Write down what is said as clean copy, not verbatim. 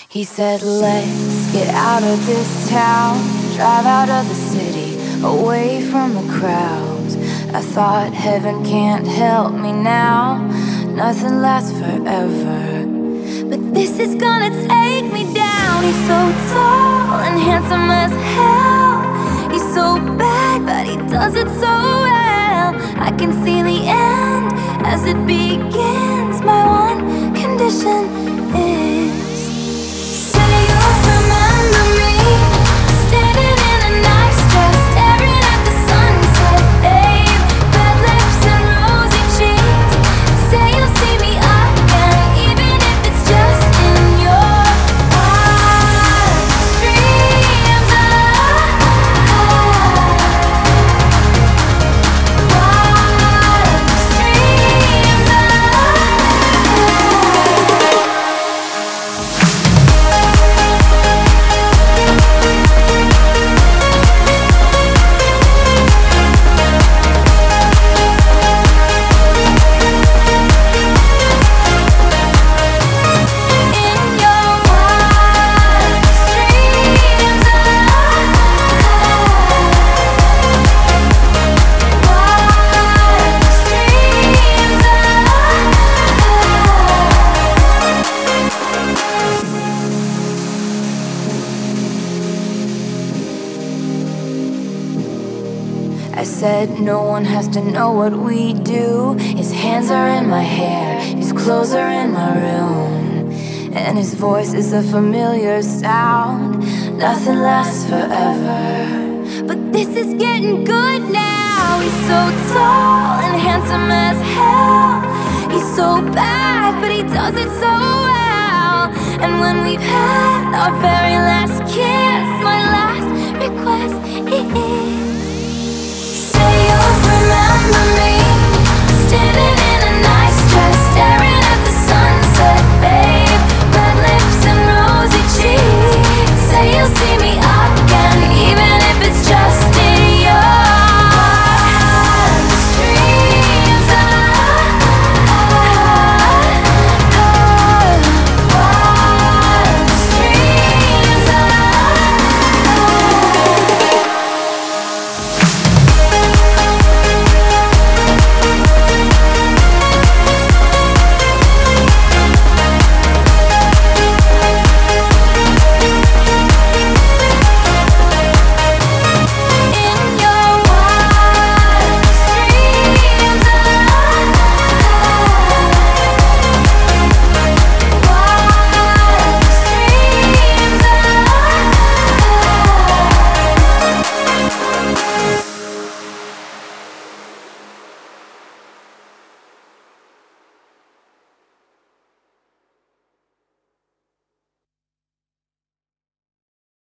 He said, let's get out of this town, drive out of the city, away from the crowds. I thought heaven can't help me now, nothing lasts forever. But this is gonna take me down. He's so tall and handsome as hell. He's so bad, but he does it so well. I can see the end as it begins. My one condition is, say you'll remember me, standing in a nice dress, staring at the sunset, babe. Red lips and rosy cheeks. Say you'll see me again, even if it's just in your eyes. Dreams alive, wildest dreams in your wildest dreams alive, wildest dreams alive. I said no one has to know what we do. His hands are in my hair, his clothes are in my room, and his voice is a familiar sound. Nothing lasts forever, but this is getting good now. He's so tall and handsome as hell. He's so bad, but he does it so well. And when we've had our very last kiss, my last request is